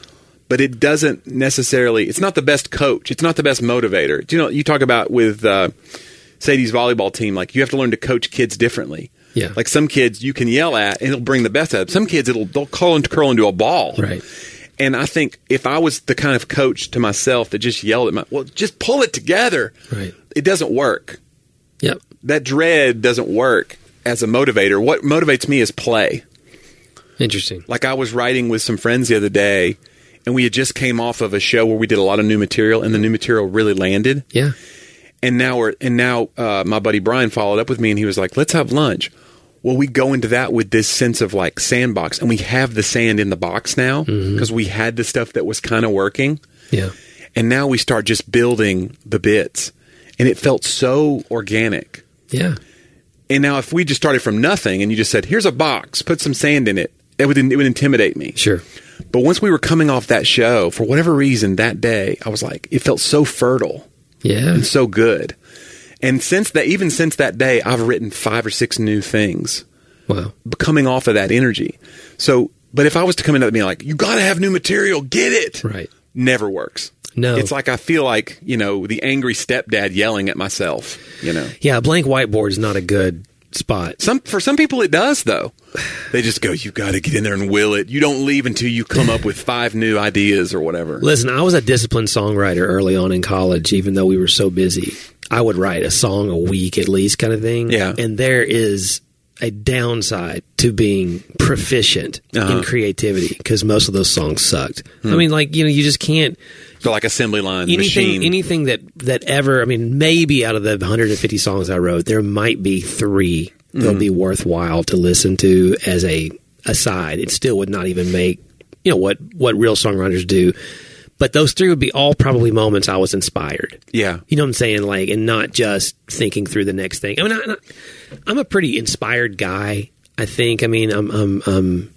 Speaker 4: but it doesn't necessarily, it's not the best coach. It's not the best motivator. You talk about with Sadie's volleyball team, you have to learn to coach kids differently.
Speaker 3: Yeah.
Speaker 4: Some kids you can yell at and it'll bring the best out of them. Some kids they'll curl into a ball.
Speaker 3: Right.
Speaker 4: And I think if I was the kind of coach to myself that just yelled at just pull it together.
Speaker 3: Right.
Speaker 4: It doesn't work.
Speaker 3: Yep.
Speaker 4: That dread doesn't work as a motivator. What motivates me is play.
Speaker 3: Interesting.
Speaker 4: I was writing with some friends the other day, and we had just came off of a show where we did a lot of new material, and the new material really landed.
Speaker 3: Yeah.
Speaker 4: And now my buddy Brian followed up with me, and he was like, "Let's have lunch." Well, we go into that with this sense of sandbox, and we have the sand in the box now because we had the stuff that was kind of working.
Speaker 3: Yeah.
Speaker 4: And now we start just building the bits, and it felt so organic.
Speaker 3: Yeah.
Speaker 4: And now if we just started from nothing and you just said, "Here's a box, put some sand in it," it would intimidate me.
Speaker 3: Sure.
Speaker 4: But once we were coming off that show, for whatever reason that day, I was it felt so fertile.
Speaker 3: Yeah.
Speaker 4: And so good. And even since that day, I've written 5 or 6 new things.
Speaker 3: Wow.
Speaker 4: Coming off of that energy. So, but if I was to come into it being you got to have new material, get it.
Speaker 3: Right.
Speaker 4: Never works.
Speaker 3: No.
Speaker 4: It's I feel the angry stepdad yelling at myself,
Speaker 3: Yeah, a blank whiteboard is not a good spot.
Speaker 4: For some people it does, though. They just go, you got to get in there and will it. You don't leave until you come up with 5 new ideas or whatever.
Speaker 3: Listen, I was a disciplined songwriter early on in college, even though we were so busy. I would write a song a week at least kind of thing.
Speaker 4: Yeah.
Speaker 3: And there is a downside to being proficient in creativity because most of those songs sucked. I mean, you just can't.
Speaker 4: So assembly line, machine.
Speaker 3: Anything that ever, maybe out of the 150 songs I wrote, there might be 3 that'll be worthwhile to listen to as a aside. It still would not even make, what real songwriters do. But those 3 would be all probably moments I was inspired.
Speaker 4: Yeah.
Speaker 3: You know what I'm saying? And not just thinking through the next thing. I'm a pretty inspired guy, I think. I remember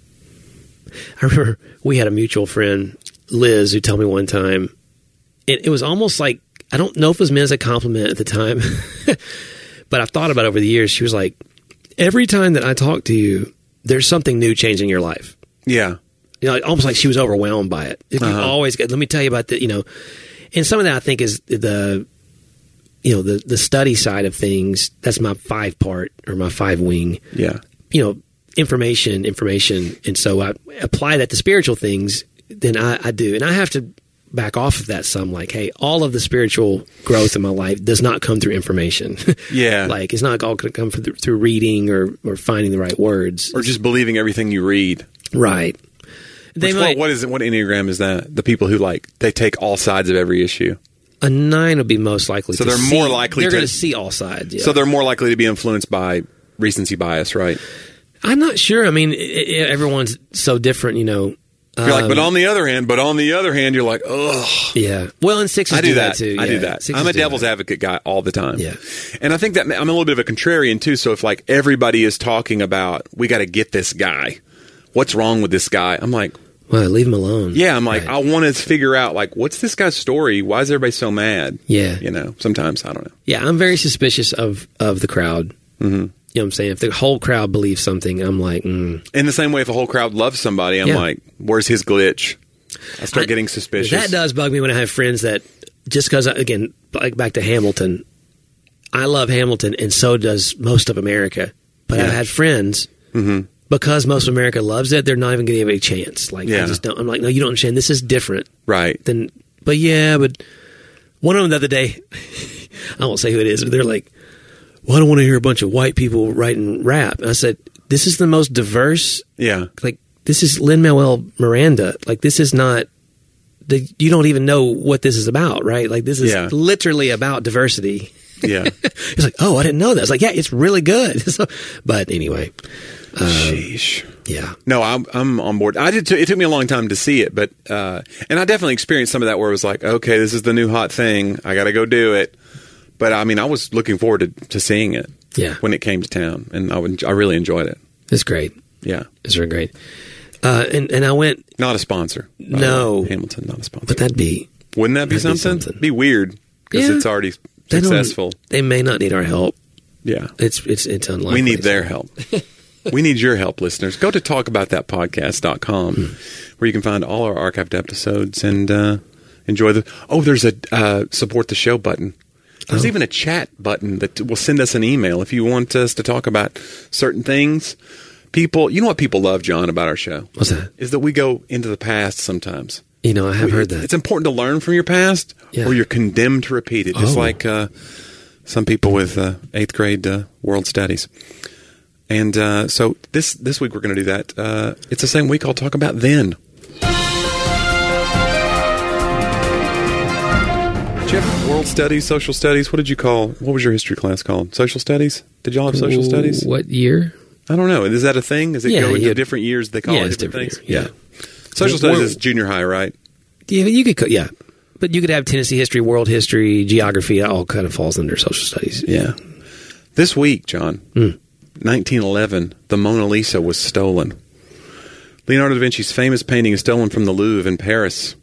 Speaker 3: we had a mutual friend, Liz, who told me one time, it was almost I don't know if it was meant as a compliment at the time, but I've thought about it over the years. She was like, every time that I talk to you, there's something new changing your life.
Speaker 4: Yeah.
Speaker 3: Almost like she was overwhelmed by it. You always let me tell you about and some of that I think is the study side of things. That's my 5 part or my 5 wing.
Speaker 4: Yeah.
Speaker 3: Information. And so I apply that to spiritual things. Then I do. And I have to back off of that some hey, all of the spiritual growth in my life does not come through information.
Speaker 4: Yeah.
Speaker 3: It's not all going to come through reading or finding the right words.
Speaker 4: Or just believing everything you read.
Speaker 3: Right.
Speaker 4: What is it? What Enneagram is that? The people who they take all sides of every issue.
Speaker 3: A 9 would be most likely.
Speaker 4: So they're more likely.
Speaker 3: They're going to see all sides. Yeah.
Speaker 4: So they're more likely to be influenced by recency bias, right?
Speaker 3: I'm not sure. Everyone's so different. You're
Speaker 4: but on the other hand, you're like, ugh.
Speaker 3: Yeah. Well, and 6s do that too.
Speaker 4: I do that. I'm a devil's advocate guy all the time.
Speaker 3: Yeah.
Speaker 4: And I think that I'm a little bit of a contrarian too. So if everybody is talking about, we got to get this guy. What's wrong with this guy? I'm like,
Speaker 3: well, leave him alone.
Speaker 4: Yeah, I'm I want to figure out what's this guy's story? Why is everybody so mad?
Speaker 3: Yeah,
Speaker 4: sometimes I don't know.
Speaker 3: Yeah, I'm very suspicious of the crowd. Mm-hmm. You know what I'm saying? If the whole crowd believes something, I'm like, In
Speaker 4: the same way, if a whole crowd loves somebody, I'm like, where's his glitch? I start getting suspicious.
Speaker 3: That does bug me when I have friends that just because again, back to Hamilton, I love Hamilton, and so does most of America. But I've had friends. Mm-hmm. Because most of America loves it, they're not even going to give it a chance. I just don't. I'm like, no, you don't understand. This is different,
Speaker 4: right?
Speaker 3: But one of them the other day, I won't say who it is, but they're like, well, I don't want to hear a bunch of white people writing rap. And I said, this is the most diverse.
Speaker 4: Yeah.
Speaker 3: Like, this is Lin-Manuel Miranda. Like, this is not, you don't even know what this is about, right? Like, this is literally about diversity.
Speaker 4: Yeah.
Speaker 3: It's like, oh, I didn't know that. It's like, yeah, it's really good. So, but anyway.
Speaker 4: Sheesh.
Speaker 3: Yeah.
Speaker 4: No, I'm on board. It took me a long time to see it, but and I definitely experienced some of that where it was like, okay, this is the new hot thing. I got to go do it. But I mean, I was looking forward to seeing it.
Speaker 3: Yeah.
Speaker 4: When it came to town, and I really enjoyed it.
Speaker 3: It's great.
Speaker 4: Yeah.
Speaker 3: It's really great. And I went.
Speaker 4: Not a sponsor.
Speaker 3: No.
Speaker 4: Hamilton, not a sponsor.
Speaker 3: But
Speaker 4: wouldn't that be something? Be weird because it's already successful.
Speaker 3: They may not need our help.
Speaker 4: Yeah.
Speaker 3: It's unlikely.
Speaker 4: We need their help. We need your help, listeners. Go to talkaboutthatpodcast.com where you can find all our archived episodes and enjoy there's a support the show button. There's even a chat button that will send us an email if you want us to talk about certain things. People, you know what people love, John, about our show?
Speaker 3: What's that?
Speaker 4: Is that we go into the past sometimes.
Speaker 3: I have heard that.
Speaker 4: It's important to learn from your past or you're condemned to repeat it, just like some people with 8th grade world studies. And so this week we're going to do that. It's the same week I'll talk about then. Did you have world studies, social studies? What was your history class called? Social studies? Did y'all have social studies?
Speaker 3: What year?
Speaker 4: I don't know. Is that a thing? Does it go into different years? They call it different things?
Speaker 3: Yeah.
Speaker 4: Social studies is junior high, right?
Speaker 3: Yeah, you could. Yeah, but you could have Tennessee history, world history, geography. It all kind of falls under social studies.
Speaker 4: Yeah. This week, John, 1911, the Mona Lisa was stolen. Leonardo da Vinci's famous painting is stolen from the Louvre in Paris.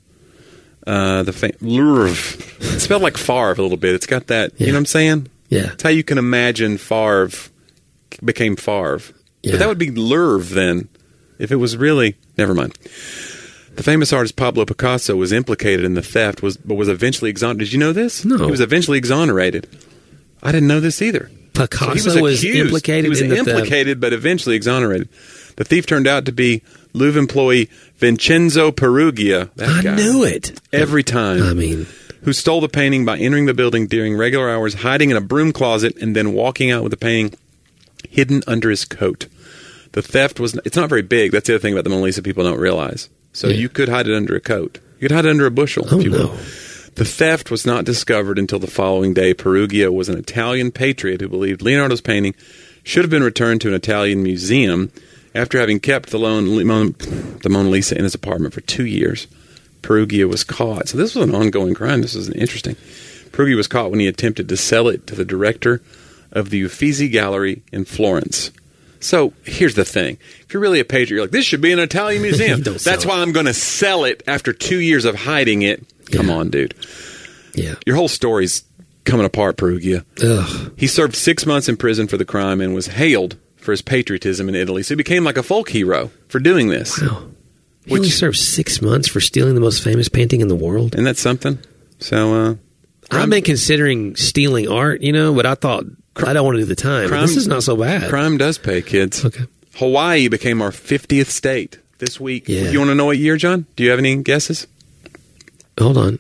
Speaker 4: Louvre. It's spelled like Favre a little bit. It's got that. You know what I'm saying?
Speaker 3: Yeah.
Speaker 4: It's how you can imagine Favre became Favre.
Speaker 3: Yeah.
Speaker 4: But that would be Louvre then. If it was really... Never mind. The famous artist Pablo Picasso was implicated in the theft, but was eventually exonerated. Did you know this?
Speaker 3: No.
Speaker 4: He was eventually exonerated. I didn't know this either.
Speaker 3: Picasso was implicated in the theft.
Speaker 4: He was implicated, but eventually exonerated. The thief turned out to be Louvre employee Vincenzo Perugia.
Speaker 3: I knew it.
Speaker 4: Every time.
Speaker 3: I mean...
Speaker 4: Who stole the painting by entering the building during regular hours, hiding in a broom closet, and then walking out with the painting hidden under his coat. The theft it's not very big. That's the other thing about the Mona Lisa people don't realize. So you could hide it under a coat. You could hide it under a bushel, if you will. The theft was not discovered until the following day. Perugia was an Italian patriot who believed Leonardo's painting should have been returned to an Italian museum after having kept the Mona Lisa in his apartment for 2 years. Perugia was caught. So this was an ongoing crime. This is interesting. Perugia was caught when he attempted to sell it to the director of the Uffizi Gallery in Florence. So here's the thing. If you're really a patriot, you're like, this should be an Italian museum. That's why I'm going to sell it after 2 years of hiding it. Come on, dude.
Speaker 3: Yeah.
Speaker 4: Your whole story's coming apart, Perugia.
Speaker 3: Ugh.
Speaker 4: He served 6 months in prison for the crime and was hailed for his patriotism in Italy. So he became like a folk hero for doing this.
Speaker 3: Wow. He only served 6 months for stealing the most famous painting in the world.
Speaker 4: Isn't that something? So,
Speaker 3: I've been considering stealing art, but I thought I don't want to do the time. This is not so bad.
Speaker 4: Crime does pay, kids.
Speaker 3: Okay.
Speaker 4: Hawaii became our 50th state this week.
Speaker 3: Yeah.
Speaker 4: You want to know what year, John? Do you have any guesses?
Speaker 3: Hold on.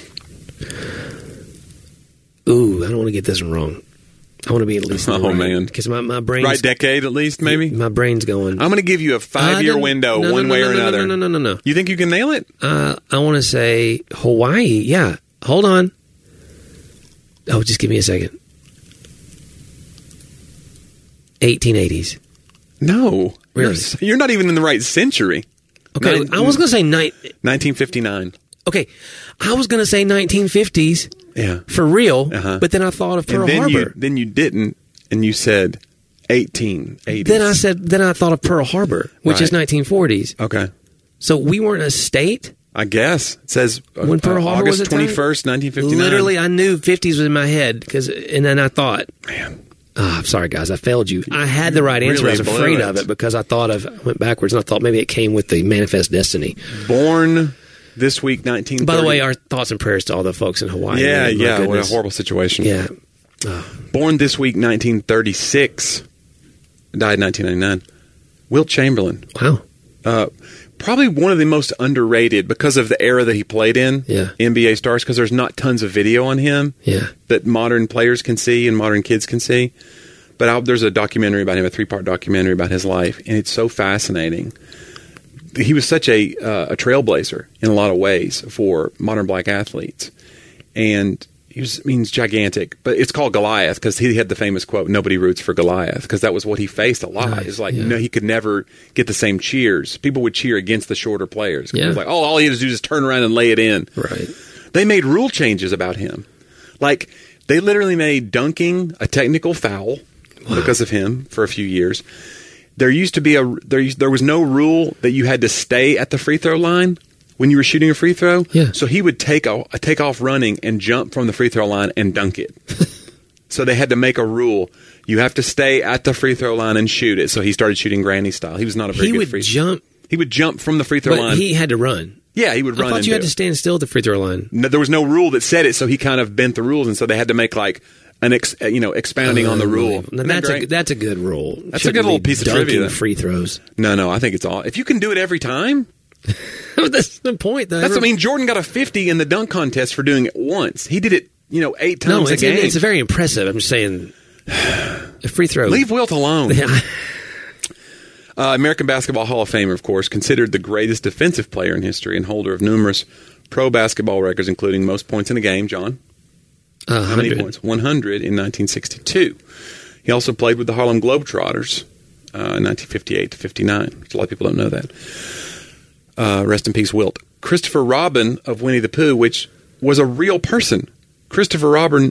Speaker 3: Ooh, I don't want to get this one wrong. I want to be at least in the right,
Speaker 4: man.
Speaker 3: Because my brain's...
Speaker 4: Right decade at least, maybe?
Speaker 3: My brain's going...
Speaker 4: I'm going to give you a 5-year window, one way or another.
Speaker 3: No.
Speaker 4: You think you can nail it?
Speaker 3: I want to say Hawaii. Yeah. Hold on. Oh, just give me a second. 1880s.
Speaker 4: No.
Speaker 3: Really?
Speaker 4: You're not even in the right century.
Speaker 3: Okay, I was going to say...
Speaker 4: 1959.
Speaker 3: Okay, I was going to say 1950s.
Speaker 4: Yeah.
Speaker 3: For real, but then I thought of Pearl Harbor.
Speaker 4: Then you didn't, and you said 1880s.
Speaker 3: Then I thought of Pearl Harbor, which is 1940s.
Speaker 4: Okay.
Speaker 3: So we weren't a state?
Speaker 4: I guess. It says
Speaker 3: when Pearl Harbor
Speaker 4: August
Speaker 3: was
Speaker 4: 21st, 1959.
Speaker 3: Literally, I knew 50s was in my head, and then I thought,
Speaker 4: man.
Speaker 3: I'm sorry, guys, I failed you. I had the right answer.
Speaker 4: Really
Speaker 3: I was afraid of it because I went backwards, and I thought maybe it came with the Manifest Destiny.
Speaker 4: Born this week, 1930.
Speaker 3: By the way, our thoughts and prayers to all the folks in Hawaii.
Speaker 4: Yeah, what a horrible situation.
Speaker 3: Yeah.
Speaker 4: Born this week, 1936. Died 1999. Wilt Chamberlain.
Speaker 3: Wow.
Speaker 4: probably one of the most underrated because of the era that he played in, NBA stars, because there's not tons of video on him that modern players can see and modern kids can see. But there's a documentary about him, a 3-part documentary about his life, and it's so fascinating. He was such a trailblazer in a lot of ways for modern black athletes. And he's gigantic. But it's called Goliath because he had the famous quote, "Nobody roots for Goliath," because that was what he faced a lot. It's like, he could never get the same cheers. People would cheer against the shorter players. It was like, all he had to do is turn around and lay it in.
Speaker 3: Right.
Speaker 4: They made rule changes about him. Like, they literally made dunking a technical foul because of him for a few years. There used to be there was no rule that you had to stay at the free throw line when you were shooting a free throw.
Speaker 3: Yeah.
Speaker 4: So he would take off running and jump from the free throw line and dunk it. So they had to make a rule. You have to stay at the free throw line and shoot it. So he started shooting granny style. He was not a very good free throw. He would jump from the free throw line.
Speaker 3: He had to run.
Speaker 4: Yeah, he would run.
Speaker 3: I thought you had to stand still at the free throw line.
Speaker 4: No, there was no rule that said it, so he kind of bent the rules, and so they had to make like expounding on the rule.
Speaker 3: That's a good rule.
Speaker 4: That's a good little piece of trivia.
Speaker 3: Free throws.
Speaker 4: No, I think it's all. If you can do it every time.
Speaker 3: That's the point, though.
Speaker 4: Jordan got a 50 in the dunk contest for doing it once. He did it, 8 times a game.
Speaker 3: It's very impressive. I'm just saying, a free throw.
Speaker 4: Leave Wilt alone. American Basketball Hall of Famer, of course, considered the greatest defensive player in history and holder of numerous pro basketball records, including most points in a game, John. How many points? 100 in 1962. He also played with the Harlem Globetrotters in 1958 to 59. A lot of people don't know that. Rest in peace, Wilt. Christopher Robin of Winnie the Pooh, which was a real person. Christopher Robin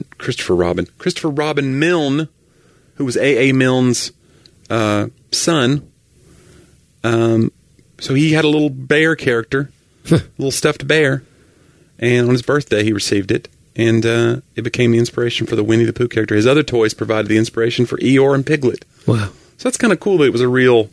Speaker 4: Milne, who was A.A. Milne's son. So he had a little bear character, a little stuffed bear, and on his birthday he received it, and it became the inspiration for the Winnie the Pooh character. His other toys provided the inspiration for Eeyore and Piglet.
Speaker 3: Wow!
Speaker 4: So that's kind of cool that he was a real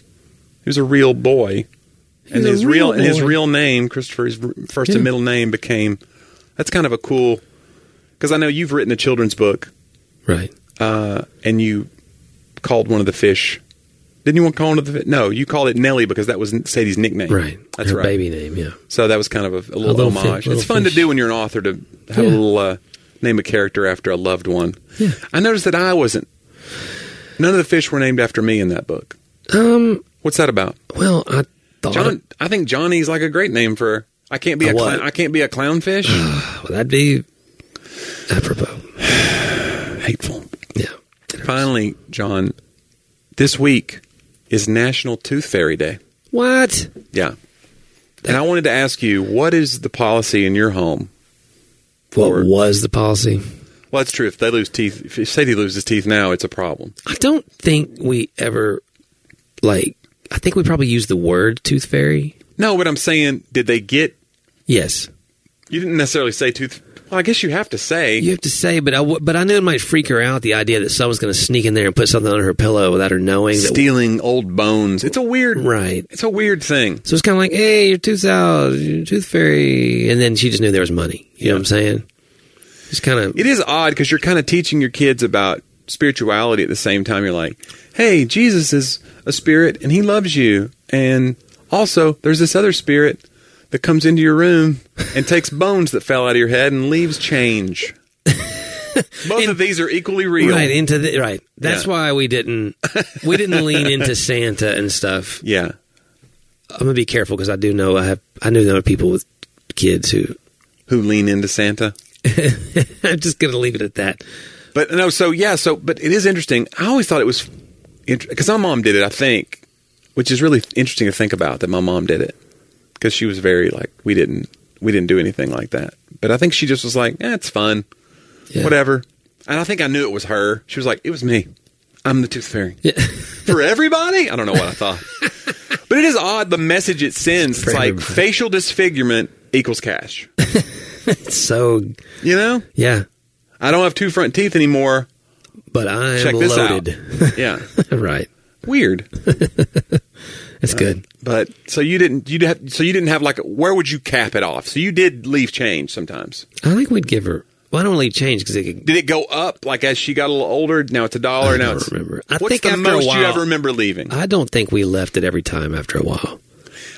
Speaker 4: boy. And his real name, Christopher, his first and middle name became. That's kind of a cool, because I know you've written a children's book,
Speaker 3: right?
Speaker 4: And you called one of the fish. Didn't you want to call one of the fish? No, you called it Nellie because that was Sadie's nickname.
Speaker 3: Right,
Speaker 4: that's
Speaker 3: her
Speaker 4: right.
Speaker 3: baby name. Yeah.
Speaker 4: So that was kind of a little homage. It's fun to do when you're an author to have a little name a character after a loved one.
Speaker 3: Yeah.
Speaker 4: I noticed that I wasn't. None of the fish were named after me in that book. What's that about?
Speaker 3: Well,
Speaker 4: I think Johnny's like a great name for. I can't be a clownfish.
Speaker 3: Well, that'd be apropos.
Speaker 4: Hateful.
Speaker 3: Yeah.
Speaker 4: Finally, John, this week is National Tooth Fairy Day.
Speaker 3: What?
Speaker 4: Yeah. And I wanted to ask you, what is the policy in your home?
Speaker 3: What was the policy?
Speaker 4: Well, it's true. If they lose teeth, if Sadie loses teeth now, it's a problem.
Speaker 3: I don't think we ever I think we probably used the word tooth fairy.
Speaker 4: No, but I'm saying, did they get...
Speaker 3: Yes.
Speaker 4: You didn't necessarily say tooth... Well, I guess you have to say.
Speaker 3: You have to say, but I knew it might freak her out, the idea that someone's going to sneak in there and put something under her pillow without her knowing.
Speaker 4: Stealing old bones. It's a weird...
Speaker 3: Right.
Speaker 4: It's a weird thing.
Speaker 3: So it's kind of like, hey, your tooth's out, your tooth fairy. And then she just knew there was money. You know what I'm saying? It's kind of...
Speaker 4: It is odd because you're kind of teaching your kids about spirituality at the same time. You're like, hey, Jesus is a spirit and he loves you. And also, there's this other spirit that comes into your room and takes bones that fell out of your head and leaves change. Both of these are equally real.
Speaker 3: Right. That's why we didn't lean into Santa and stuff.
Speaker 4: Yeah.
Speaker 3: I'm going to be careful because I know people with kids who
Speaker 4: lean into Santa.
Speaker 3: I'm just going to leave it at that.
Speaker 4: But no, but it is interesting. I always thought it was because my mom did it, I think, which is really interesting to think about that my mom did it. Because she was very we didn't do anything like that. But I think she just was like, it's fun. Yeah. Whatever. And I think I knew it was her. She was like, it was me. I'm the tooth fairy. Yeah. For everybody? I don't know what I thought. But it is odd the message it sends. It's like facial disfigurement equals cash.
Speaker 3: It's so...
Speaker 4: You know?
Speaker 3: Yeah.
Speaker 4: I don't have 2 front teeth anymore.
Speaker 3: But I'm
Speaker 4: Check this
Speaker 3: loaded.
Speaker 4: Out. Yeah.
Speaker 3: Right.
Speaker 4: Weird.
Speaker 3: It's good.
Speaker 4: But so you didn't have where would you cap it off? So you did leave change sometimes.
Speaker 3: I think we'd give her. Well, I don't leave change because did
Speaker 4: it go up as she got a little older? Now it's $1.
Speaker 3: I
Speaker 4: now
Speaker 3: don't remember.
Speaker 4: What's the most you ever remember leaving?
Speaker 3: I don't think we left it every time after a while.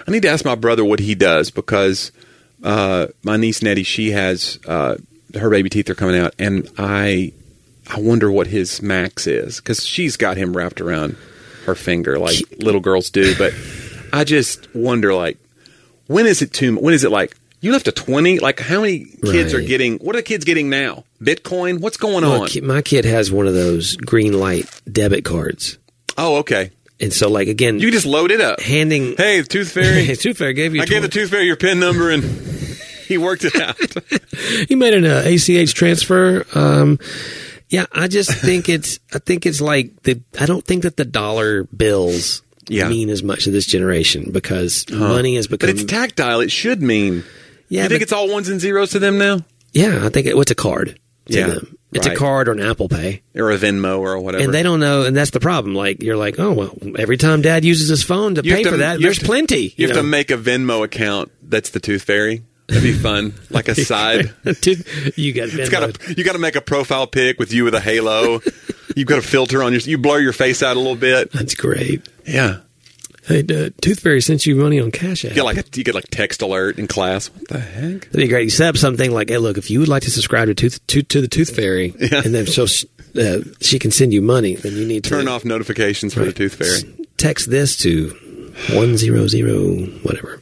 Speaker 4: I need to ask my brother what he does, because my niece Nettie, she has her baby teeth are coming out, and I wonder what his max is, because she's got him wrapped around her finger like little girls do. But I just wonder, like, when is it like you left a 20? Like, how many kids are getting? What are kids getting now? Bitcoin? What's going on?
Speaker 3: My kid has one of those green light debit cards.
Speaker 4: Oh, okay.
Speaker 3: And so, like, again,
Speaker 4: you just load it up.
Speaker 3: Hey,
Speaker 4: Tooth Fairy.
Speaker 3: Tooth Fairy gave you.
Speaker 4: I gave the Tooth Fairy your PIN number, and he worked it out.
Speaker 3: He made an ACH transfer. Yeah, I just think I don't think that the dollar bills mean as much to this generation, because money has become.
Speaker 4: But it's tactile. It should mean.
Speaker 3: Yeah,
Speaker 4: you think it's all ones and zeros to them now?
Speaker 3: Yeah, I think it's a card to them. It's a card or an Apple Pay.
Speaker 4: Or a Venmo or whatever.
Speaker 3: And they don't know, and that's the problem. Like, you're like, oh, well, every time Dad uses his phone to pay for that, there's plenty.
Speaker 4: You have to make a Venmo account that's the Tooth Fairy. That'd be fun. Like a side.
Speaker 3: You got Venmo.
Speaker 4: You got to make a profile pic with you with a halo. You've got a filter on you blur your face out a little bit.
Speaker 3: That's great.
Speaker 4: Yeah.
Speaker 3: Hey, Tooth Fairy sent you money on Cash App.
Speaker 4: You get like text alert in class. What the heck?
Speaker 3: That'd be great. You set up something like, hey, look, if you would like to subscribe to the Tooth Fairy, and then so she can send you money, then you need to
Speaker 4: turn off notifications for the Tooth Fairy.
Speaker 3: Text this to 100 whatever.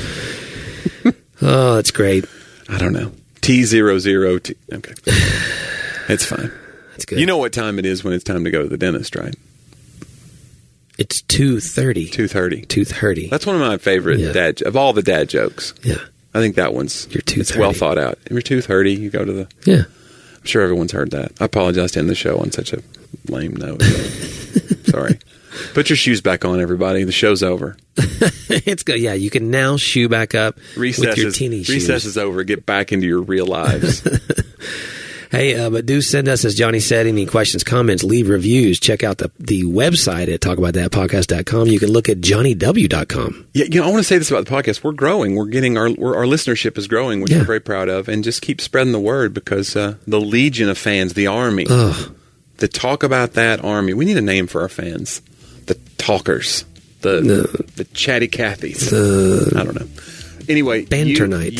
Speaker 3: Oh, that's great.
Speaker 4: I don't know. T00T. Okay. It's fine.
Speaker 3: That's good.
Speaker 4: You know what time it is when it's time to go to the dentist, right?
Speaker 3: It's 2:30.
Speaker 4: 2:30.
Speaker 3: 2:30.
Speaker 4: That's one of my favorite of all the dad jokes.
Speaker 3: Yeah.
Speaker 4: I think that one's well thought out. If you're 2:30, you go to the...
Speaker 3: Yeah.
Speaker 4: I'm sure everyone's heard that. I apologize to end the show on such a lame note. Sorry. Put your shoes back on, everybody. The show's over.
Speaker 3: It's good. Yeah, you can now shoe back up with your teeny shoes.
Speaker 4: Recess is over. Get back into your real lives.
Speaker 3: Hey, but do send us, as Johnny said, any questions, comments, leave reviews. Check out the website at talkaboutthatpodcast.com. You can look at johnnyw.com.
Speaker 4: Yeah, I want to say this about the podcast. We're growing. We're getting our listenership is growing, which we're very proud of. And just keep spreading the word, because the legion of fans, the army, the Talk About That army. We need a name for our fans. The talkers. The chatty Cathys. I don't know. Anyway,
Speaker 3: Banternites.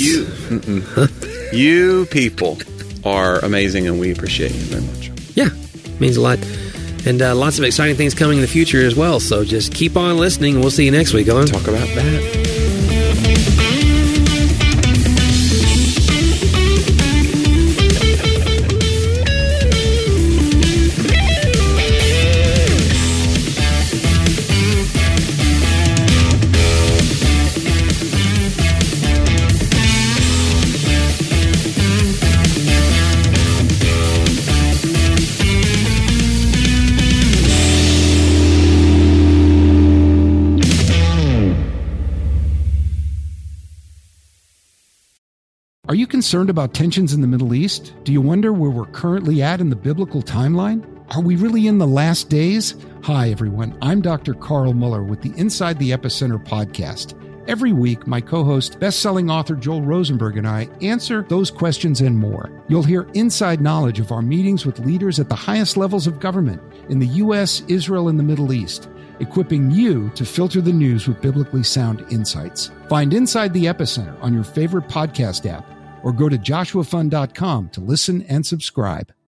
Speaker 4: You people are amazing, and we appreciate you very much.
Speaker 3: Yeah, means a lot. And lots of exciting things coming in the future as well. So just keep on listening, and we'll see you next week on
Speaker 4: Talk About That.
Speaker 1: Are you concerned about tensions in the Middle East? Do you wonder where we're currently at in the biblical timeline? Are we really in the last days? Hi, everyone. I'm Dr. Carl Muller with the Inside the Epicenter podcast. Every week, my co-host, best-selling author Joel Rosenberg, and I answer those questions and more. You'll hear inside knowledge of our meetings with leaders at the highest levels of government in the U.S., Israel, and the Middle East, equipping you to filter the news with biblically sound insights. Find Inside the Epicenter on your favorite podcast app, or go to joshuafund.com to listen and subscribe.